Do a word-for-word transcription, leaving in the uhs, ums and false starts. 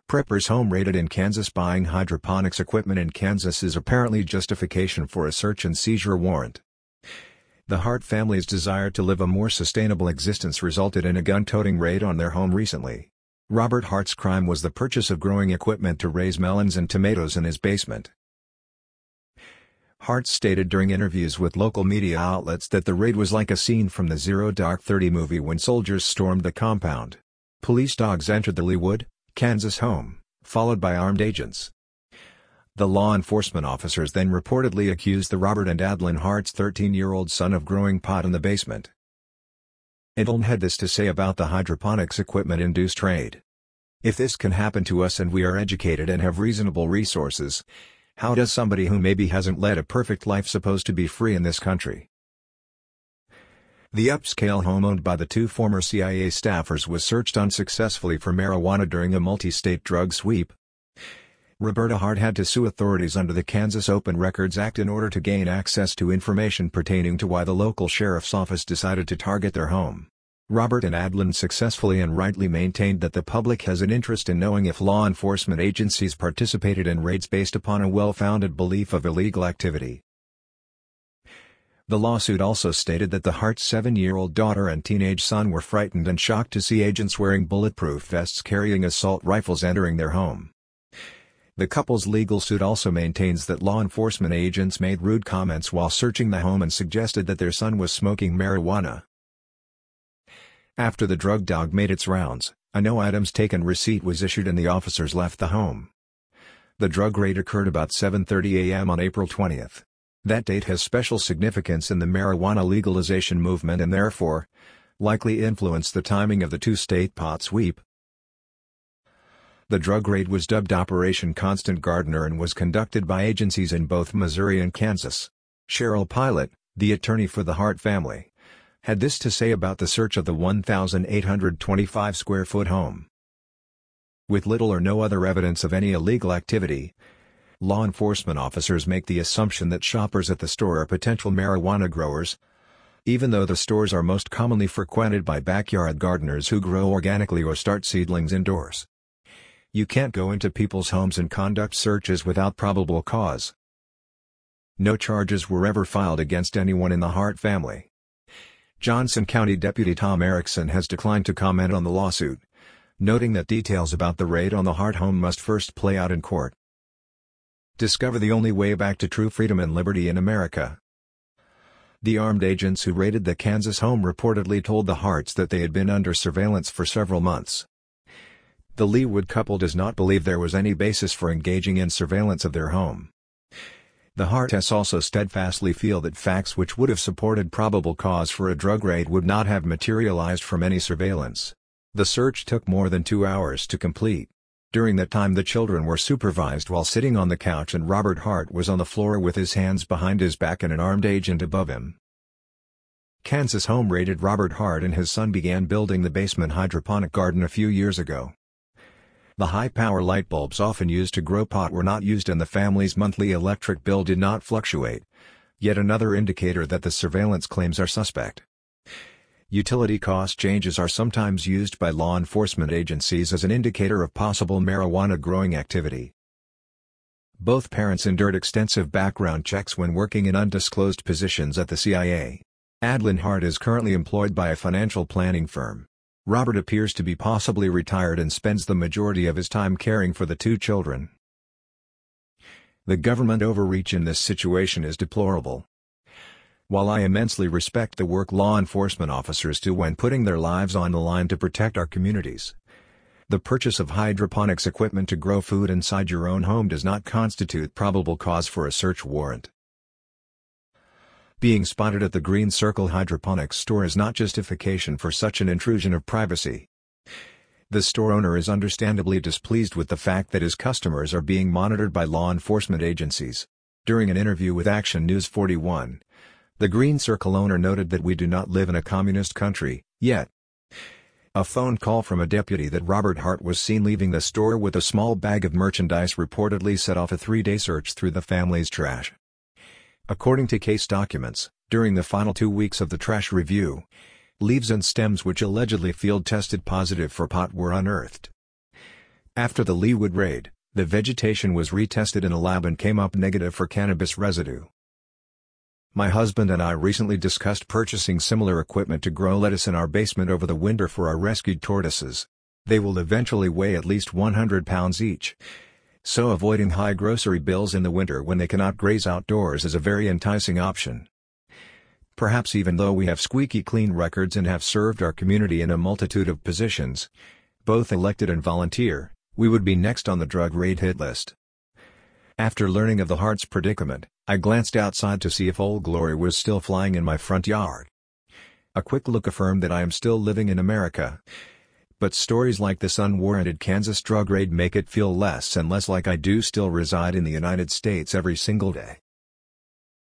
Prepper's home raided in Kansas. Buying hydroponics equipment in Kansas is apparently justification for a search and seizure warrant. The Hart family's desire to live a more sustainable existence resulted in a gun-toting raid on their home recently. Robert Hart's crime was the purchase of growing equipment to raise melons and tomatoes in his basement. Hart stated during interviews with local media outlets that the raid was like a scene from the Zero Dark Thirty movie when soldiers stormed the compound. Police dogs entered the Leawood, Kansas home, followed by armed agents. The law enforcement officers then reportedly accused the Robert and Adlyn Hart's thirteen-year-old son of growing pot in the basement. Adlyn had this to say about the hydroponics equipment-induced raid. "If this can happen to us and we are educated and have reasonable resources, how does somebody who maybe hasn't led a perfect life supposed to be free in this country?" The upscale home owned by the two former C I A staffers was searched unsuccessfully for marijuana during a multi-state drug sweep. Roberta Hart had to sue authorities under the Kansas Open Records Act in order to gain access to information pertaining to why the local sheriff's office decided to target their home. Robert and Adlyn successfully and rightly maintained that the public has an interest in knowing if law enforcement agencies participated in raids based upon a well-founded belief of illegal activity. The lawsuit also stated that the Hart's seven-year-old daughter and teenage son were frightened and shocked to see agents wearing bulletproof vests carrying assault rifles entering their home. The couple's legal suit also maintains that law enforcement agents made rude comments while searching the home and suggested that their son was smoking marijuana. After the drug dog made its rounds, a no items taken receipt was issued and the officers left the home. The drug raid occurred about seven thirty a m on April twentieth. That date has special significance in the marijuana legalization movement and therefore, likely influenced the timing of the two-state pot sweep. The drug raid was dubbed Operation Constant Gardener and was conducted by agencies in both Missouri and Kansas. Cheryl Pilot, the attorney for the Hart family, had this to say about the search of the one thousand eight hundred twenty-five square foot home. With little or no other evidence of any illegal activity, law enforcement officers make the assumption that shoppers at the store are potential marijuana growers, even though the stores are most commonly frequented by backyard gardeners who grow organically or start seedlings indoors. You can't go into people's homes and conduct searches without probable cause. No charges were ever filed against anyone in the Hart family. Johnson County Deputy Tom Erickson has declined to comment on the lawsuit, noting that details about the raid on the Hart home must first play out in court. Discover the only way back to true freedom and liberty in America. The armed agents who raided the Kansas home reportedly told the Harts that they had been under surveillance for several months. The Leawood couple does not believe there was any basis for engaging in surveillance of their home. The Harts also steadfastly feel that facts which would have supported probable cause for a drug raid would not have materialized from any surveillance. The search took more than two hours to complete. During that time the children were supervised while sitting on the couch and Robert Hart was on the floor with his hands behind his back and an armed agent above him. Kansas home raided. Robert Hart and his son began building the basement hydroponic garden a few years ago. The high-power light bulbs often used to grow pot were not used and the family's monthly electric bill did not fluctuate, yet another indicator that the surveillance claims are suspect. Utility cost changes are sometimes used by law enforcement agencies as an indicator of possible marijuana growing activity. Both parents endured extensive background checks when working in undisclosed positions at the C I A. Adlyn Hart is currently employed by a financial planning firm. Robert appears to be possibly retired and spends the majority of his time caring for the two children. The government overreach in this situation is deplorable. While I immensely respect the work law enforcement officers do when putting their lives on the line to protect our communities, the purchase of hydroponics equipment to grow food inside your own home does not constitute probable cause for a search warrant. Being spotted at the Green Circle Hydroponics store is not justification for such an intrusion of privacy. The store owner is understandably displeased with the fact that his customers are being monitored by law enforcement agencies. During an interview with Action News forty-one, the Green Circle owner noted that we do not live in a communist country, yet. A phone call from a deputy that Robert Hart was seen leaving the store with a small bag of merchandise reportedly set off a three-day search through the family's trash. According to case documents, during the final two weeks of the trash review, leaves and stems which allegedly field tested positive for pot were unearthed. After the Leawood raid, the vegetation was retested in a lab and came up negative for cannabis residue. My husband and I recently discussed purchasing similar equipment to grow lettuce in our basement over the winter for our rescued tortoises. They will eventually weigh at least one hundred pounds each. So avoiding high grocery bills in the winter when they cannot graze outdoors is a very enticing option. Perhaps even though we have squeaky clean records and have served our community in a multitude of positions, both elected and volunteer, we would be next on the drug raid hit list. After learning of the Harts' predicament, I glanced outside to see if Old Glory was still flying in my front yard. A quick look affirmed that I am still living in America. But stories like this unwarranted Kansas drug raid make it feel less and less like I do still reside in the United States every single day.